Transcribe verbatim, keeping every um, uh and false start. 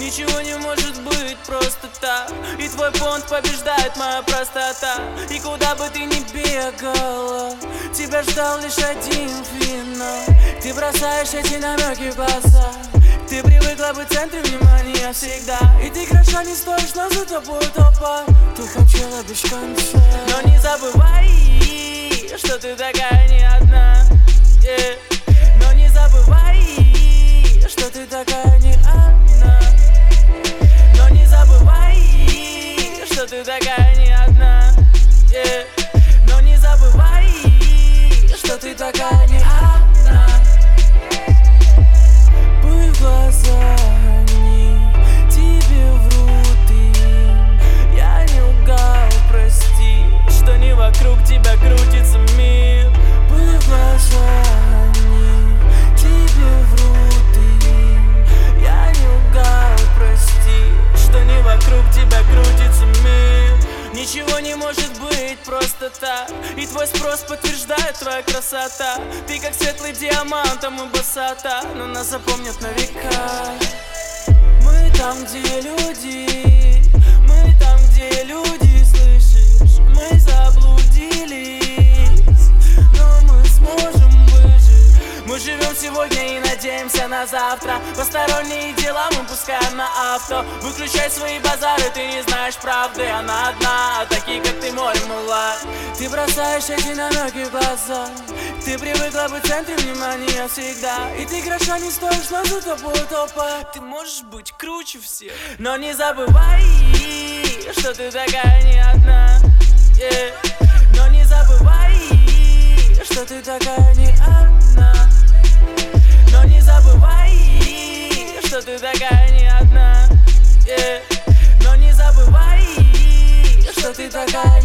Ничего не может быть просто так. И твой понт побеждает моя простота. И куда бы ты ни бегала, тебя ждал лишь один финал. Ты бросаешь эти намеки в глаза. Ты привыкла быть в центре внимания всегда. И ты хороша не стоишь, но за тобой толпа. Ты хотела без конца. Но не забывай, что ты такая не одна, yeah. Но не забывай, что ты такая не одна. Но не забывай, что ты такая не одна, yeah. Но не забывай, что ты такая не одна. Пыль в глаза они тебе врут им. Я не лгал, прости, что не вокруг тебя крутится мир. Пыль в глаза они тебе врут им. Я не лгал, прости, что не вокруг тебя крутится мир. Ничего не может быть просто так. И твой спрос подтверждает твоя красота. Ты как светлый диамант, а мы босота. Но нас запомнят на века. Мы там, где люди. Мы там, где люди, слышишь? Мы заблудились, но мы сможем выжить. Мы живем сегодня и надеемся на завтра. Посторонние дела мы пускаем на авто. Выключай свои базары, ты не знаешь правды. Она одна, а такие как ты море мыла. Ты бросаешь эти намеки в глаза. Ты привыкла быть в центре внимания всегда. И ты хороша не стоишь, но за тобой толпа. Ты можешь быть круче всех. Но не забывай, что ты такая не одна, yeah. Но не забывай, что ты такая не одна. Но не забывай, что ты такая не одна, yeah. Но не забывай, что ты такая